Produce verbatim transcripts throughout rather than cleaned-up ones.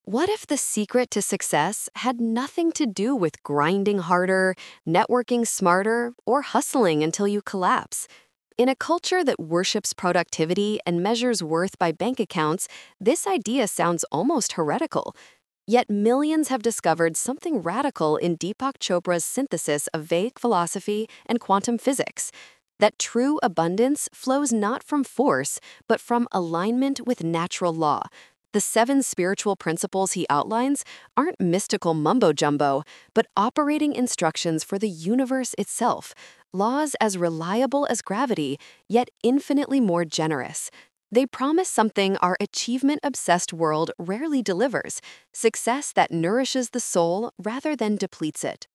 What if the secret to success had nothing to do with grinding harder, networking smarter, or hustling until you collapse? In a culture that worships productivity and measures worth by bank accounts, this idea sounds almost heretical. Yet millions have discovered something radical in Deepak Chopra's synthesis of Vedic philosophy and quantum physics. That true abundance flows not from force, but from alignment with natural law. The seven spiritual principles he outlines aren't mystical mumbo jumbo, but operating instructions for the universe itself, laws as reliable as gravity, yet infinitely more generous. They promise something our achievement obsessed world rarely delivers: success that nourishes the soul rather than depletes it.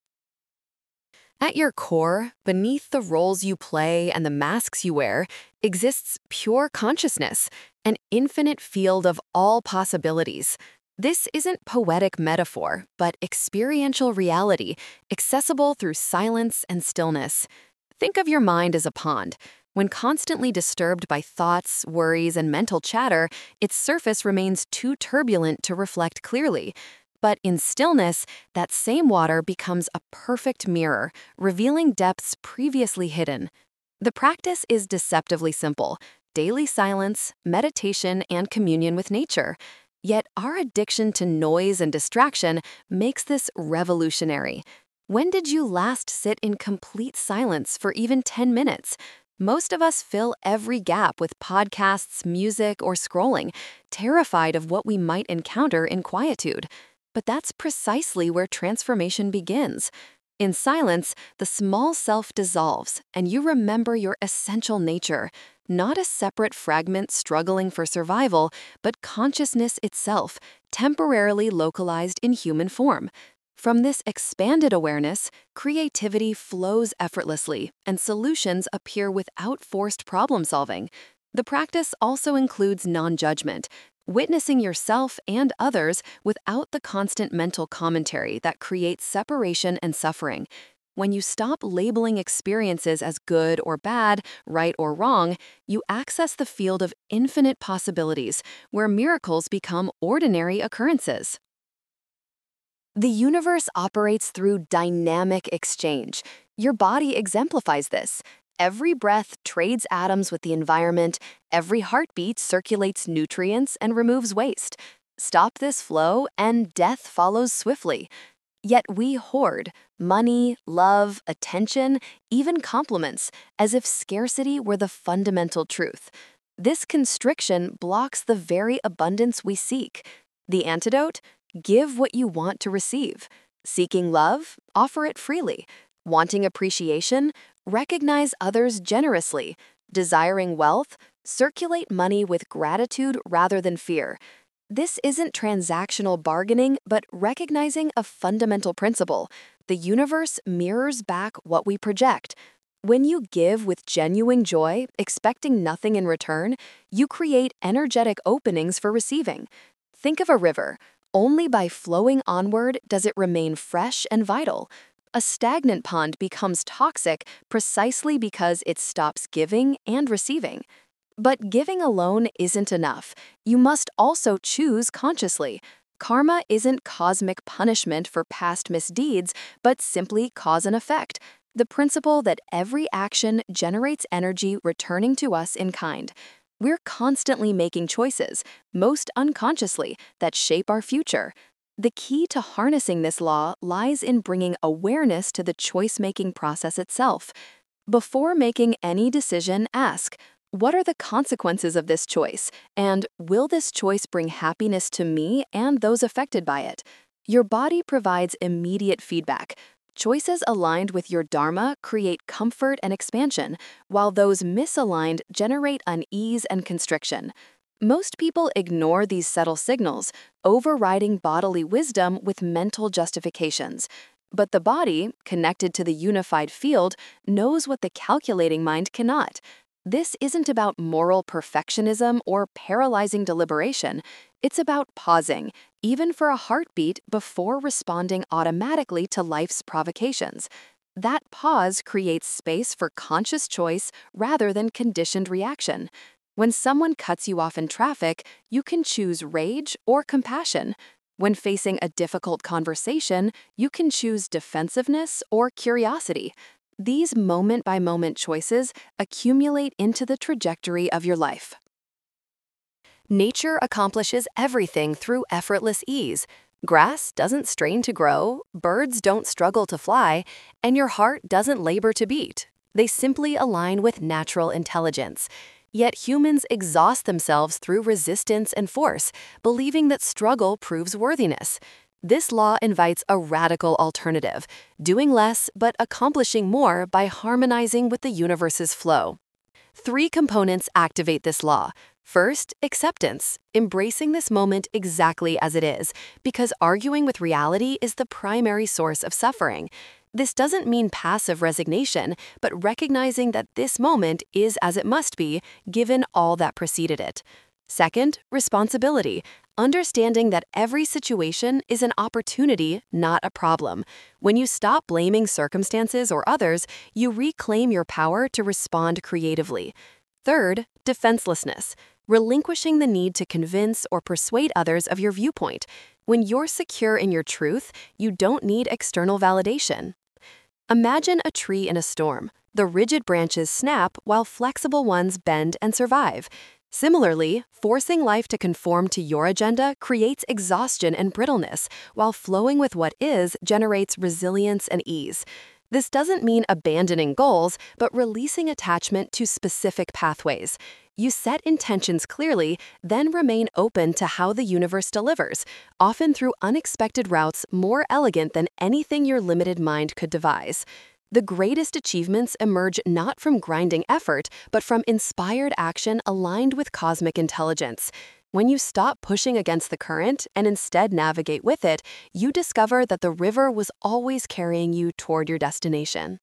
At your core, beneath the roles you play and the masks you wear, exists pure consciousness, an infinite field of all possibilities. This isn't poetic metaphor, but experiential reality, accessible through silence and stillness. Think of your mind as a pond. When constantly disturbed by thoughts, worries, and mental chatter, its surface remains too turbulent to reflect clearly. But in stillness, that same water becomes a perfect mirror, revealing depths previously hidden. The practice is deceptively simple: daily silence, meditation, and communion with nature. Yet our addiction to noise and distraction makes this revolutionary. When did you last sit in complete silence for even ten minutes? Most of us fill every gap with podcasts, music, or scrolling, terrified of what we might encounter in quietude. But that's precisely where transformation begins. In silence, the small self dissolves, and you remember your essential nature, not a separate fragment struggling for survival, but consciousness itself, temporarily localized in human form. From this expanded awareness, creativity flows effortlessly, and solutions appear without forced problem solving. The practice also includes non-judgment, witnessing yourself and others without the constant mental commentary that creates separation and suffering. When you stop labeling experiences as good or bad, right or wrong, you access the field of infinite possibilities, where miracles become ordinary occurrences. The universe operates through dynamic exchange. Your body exemplifies this. Every breath trades atoms with the environment, every heartbeat circulates nutrients and removes waste. Stop this flow, and death follows swiftly. Yet we hoard money, love, attention, even compliments, as if scarcity were the fundamental truth. This constriction blocks the very abundance we seek. The antidote? Give what you want to receive. Seeking love? Offer it freely. Wanting appreciation? Recognize others generously. Desiring wealth? Circulate money with gratitude rather than fear. This isn't transactional bargaining, but recognizing a fundamental principle. The universe mirrors back what we project. When you give with genuine joy, expecting nothing in return, you create energetic openings for receiving. Think of a river. Only by flowing onward does it remain fresh and vital. A stagnant pond becomes toxic precisely because it stops giving and receiving. But giving alone isn't enough. You must also choose consciously. Karma isn't cosmic punishment for past misdeeds, but simply cause and effect, the principle that every action generates energy returning to us in kind. We're constantly making choices, most unconsciously, that shape our future. The key to harnessing this law lies in bringing awareness to the choice-making process itself. Before making any decision, ask, what are the consequences of this choice? And will this choice bring happiness to me and those affected by it? Your body provides immediate feedback. Choices aligned with your dharma create comfort and expansion, while those misaligned generate unease and constriction. Most people ignore these subtle signals, overriding bodily wisdom with mental justifications. But the body, connected to the unified field, knows what the calculating mind cannot. This isn't about moral perfectionism or paralyzing deliberation. It's about pausing, even for a heartbeat, before responding automatically to life's provocations. That pause creates space for conscious choice rather than conditioned reaction. When someone cuts you off in traffic, you can choose rage or compassion. When facing a difficult conversation, you can choose defensiveness or curiosity. These moment by moment choices accumulate into the trajectory of your life. Nature accomplishes everything through effortless ease. Grass doesn't strain to grow, birds don't struggle to fly, and your heart doesn't labor to beat. They simply align with natural intelligence. Yet humans exhaust themselves through resistance and force, believing that struggle proves worthiness. This law invites a radical alternative, doing less but accomplishing more by harmonizing with the universe's flow. Three components activate this law. First, acceptance, embracing this moment exactly as it is, because arguing with reality is the primary source of suffering. This doesn't mean passive resignation, but recognizing that this moment is as it must be, given all that preceded it. Second, responsibility, understanding that every situation is an opportunity, not a problem. When you stop blaming circumstances or others, you reclaim your power to respond creatively. Third, defenselessness, relinquishing the need to convince or persuade others of your viewpoint. When you're secure in your truth, you don't need external validation. Imagine a tree in a storm. The rigid branches snap while flexible ones bend and survive. Similarly, forcing life to conform to your agenda creates exhaustion and brittleness, while flowing with what is generates resilience and ease. This doesn't mean abandoning goals, but releasing attachment to specific pathways. You set intentions clearly, then remain open to how the universe delivers, often through unexpected routes more elegant than anything your limited mind could devise. The greatest achievements emerge not from grinding effort, but from inspired action aligned with cosmic intelligence. When you stop pushing against the current and instead navigate with it, you discover that the river was always carrying you toward your destination.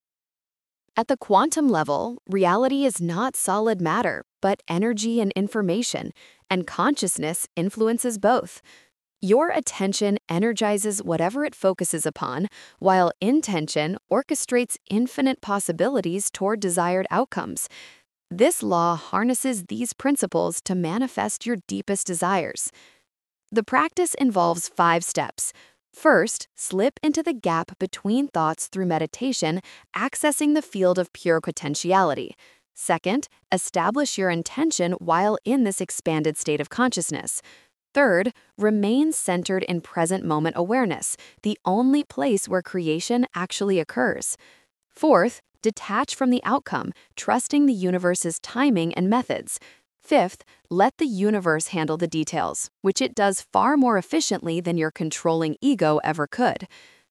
At the quantum level, reality is not solid matter, but energy and information, and consciousness influences both. Your attention energizes whatever it focuses upon, while intention orchestrates infinite possibilities toward desired outcomes. This law harnesses these principles to manifest your deepest desires. The practice involves five steps. First, slip into the gap between thoughts through meditation, accessing the field of pure potentiality. Second, establish your intention while in this expanded state of consciousness. Third, remain centered in present moment awareness, the only place where creation actually occurs. Fourth, detach from the outcome, trusting the universe's timing and methods. Fifth, let the universe handle the details, which it does far more efficiently than your controlling ego ever could.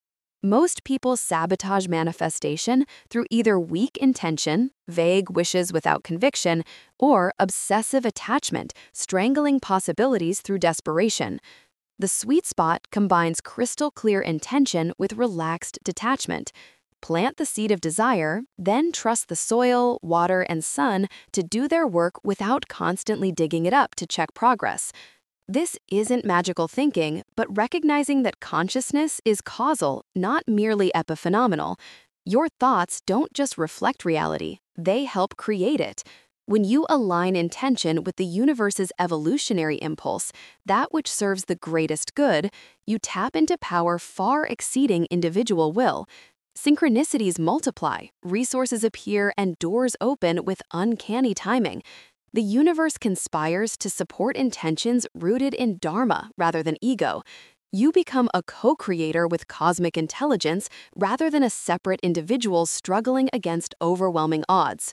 Most people sabotage manifestation through either weak intention, vague wishes without conviction, or obsessive attachment, strangling possibilities through desperation. The sweet spot combines crystal clear intention with relaxed detachment. Plant the seed of desire, then trust the soil, water, and sun to do their work without constantly digging it up to check progress. This isn't magical thinking, but recognizing that consciousness is causal, not merely epiphenomenal. Your thoughts don't just reflect reality, they help create it. When you align intention with the universe's evolutionary impulse, that which serves the greatest good, you tap into power far exceeding individual will. Synchronicities multiply, resources appear, and doors open with uncanny timing. The universe conspires to support intentions rooted in dharma rather than ego. You become a co-creator with cosmic intelligence rather than a separate individual struggling against overwhelming odds.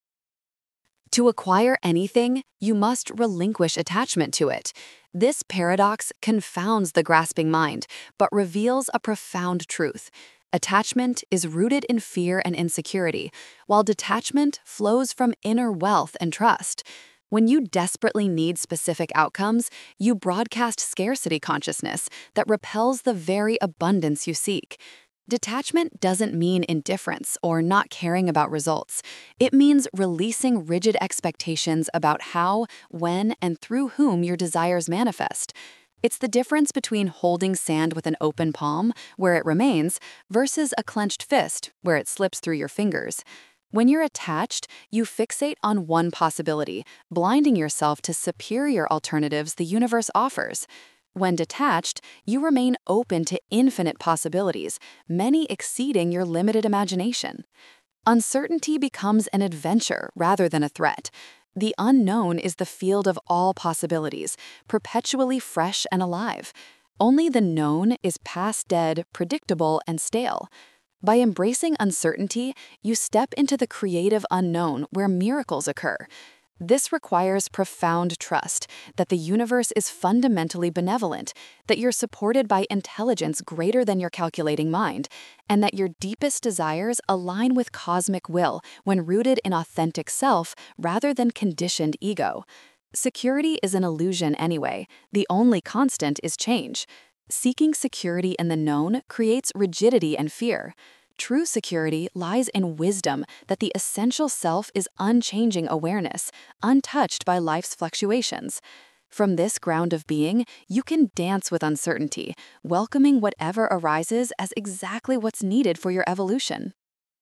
To acquire anything, you must relinquish attachment to it. This paradox confounds the grasping mind, but reveals a profound truth. Attachment is rooted in fear and insecurity, while detachment flows from inner wealth and trust. When you desperately need specific outcomes, you broadcast scarcity consciousness that repels the very abundance you seek. Detachment doesn't mean indifference or not caring about results. It means releasing rigid expectations about how, when, and through whom your desires manifest. It's the difference between holding sand with an open palm, where it remains, versus a clenched fist, where it slips through your fingers. When you're attached, you fixate on one possibility, blinding yourself to superior alternatives the universe offers. When detached, you remain open to infinite possibilities, many exceeding your limited imagination. Uncertainty becomes an adventure rather than a threat. The unknown is the field of all possibilities, perpetually fresh and alive. Only the known is past dead, predictable, and stale. By embracing uncertainty, you step into the creative unknown where miracles occur. This requires profound trust that the universe is fundamentally benevolent, that you're supported by intelligence greater than your calculating mind, and that your deepest desires align with cosmic will when rooted in authentic self rather than conditioned ego. Security is an illusion anyway. The only constant is change. Seeking security in the known creates rigidity and fear. True security lies in wisdom that the essential self is unchanging awareness, untouched by life's fluctuations. From this ground of being, you can dance with uncertainty, welcoming whatever arises as exactly what's needed for your evolution.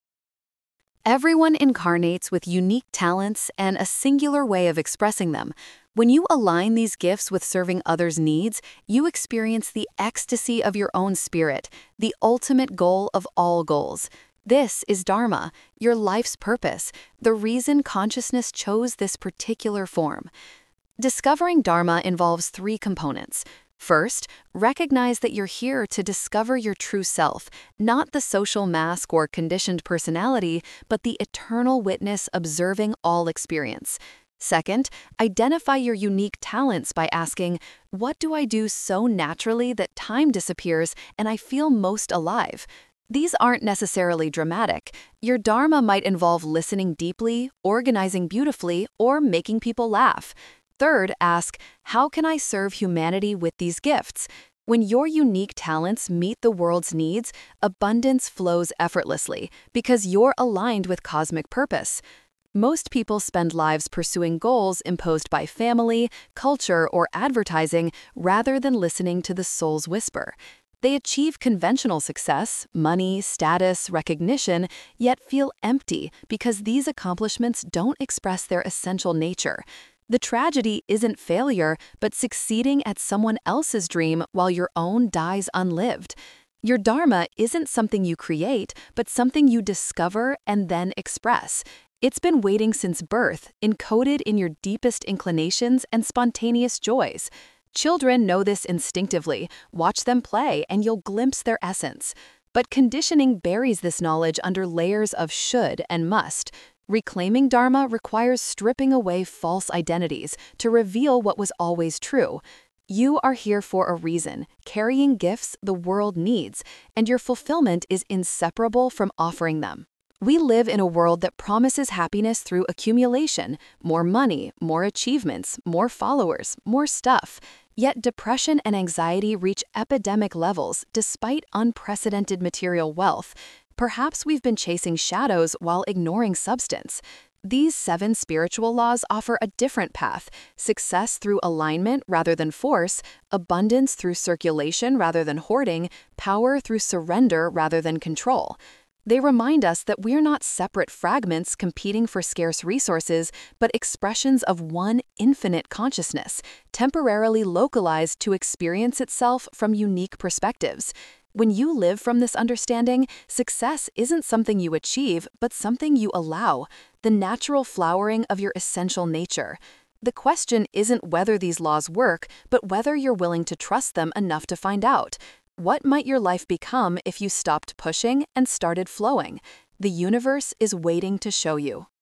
Everyone incarnates with unique talents and a singular way of expressing them. When you align these gifts with serving others' needs, you experience the ecstasy of your own spirit, the ultimate goal of all goals. This is Dharma, your life's purpose, the reason consciousness chose this particular form. Discovering Dharma involves three components. First, recognize that you're here to discover your true self, not the social mask or conditioned personality, but the eternal witness observing all experience. Second, identify your unique talents by asking, what do I do so naturally that time disappears and I feel most alive? These aren't necessarily dramatic. Your Dharma might involve listening deeply, organizing beautifully, or making people laugh. Third, ask, how can I serve humanity with these gifts? When your unique talents meet the world's needs, abundance flows effortlessly because you're aligned with cosmic purpose. Most people spend lives pursuing goals imposed by family, culture, or advertising rather than listening to the soul's whisper. They achieve conventional success, money, status, recognition, yet feel empty because these accomplishments don't express their essential nature. The tragedy isn't failure, but succeeding at someone else's dream while your own dies unlived. Your Dharma isn't something you create, but something you discover and then express. It's been waiting since birth, encoded in your deepest inclinations and spontaneous joys. Children know this instinctively. Watch them play and you'll glimpse their essence. But conditioning buries this knowledge under layers of should and must. Reclaiming Dharma requires stripping away false identities to reveal what was always true. You are here for a reason, carrying gifts the world needs, and your fulfillment is inseparable from offering them. We live in a world that promises happiness through accumulation, more money, more achievements, more followers, more stuff. Yet depression and anxiety reach epidemic levels despite unprecedented material wealth. Perhaps we've been chasing shadows while ignoring substance. These seven spiritual laws offer a different path: success through alignment rather than force, abundance through circulation rather than hoarding, power through surrender rather than control. They remind us that we're not separate fragments competing for scarce resources, but expressions of one infinite consciousness, temporarily localized to experience itself from unique perspectives. When you live from this understanding, success isn't something you achieve, but something you allow, the natural flowering of your essential nature. The question isn't whether these laws work, but whether you're willing to trust them enough to find out. What might your life become if you stopped pushing and started flowing? The universe is waiting to show you.